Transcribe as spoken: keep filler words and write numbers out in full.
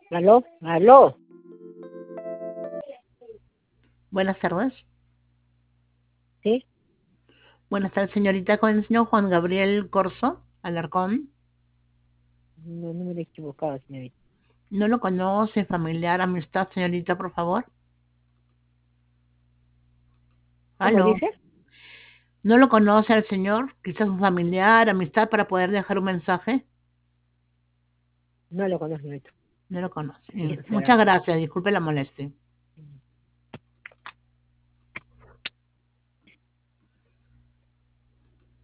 ¿Aló? ¿Aló? Buenas tardes. ¿Sí? Buenas tardes, señorita, con el señor Juan Gabriel Corso Alarcón. No, no me he equivocado, señorita. ¿No lo conoce, familiar, amistad, señorita, por favor? ¿Cómo ¿Aló? dice? ¿No lo conoce al señor? Quizás un familiar, amistad, para poder dejar un mensaje. No lo conozco, señorita. No lo conoce. Bien. ¿Quién será? Muchas gracias, disculpe la molestia.